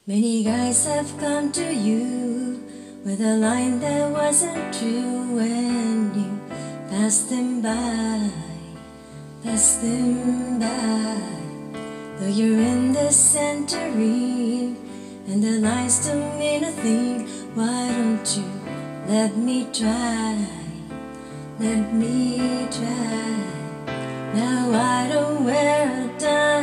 Many guys have come to you with a line that wasn't true when you passed them by, passed them by. Though you're in the center ring and the lines don't mean a thing, why don't you let me try, let me try. Now I don't wear a dime,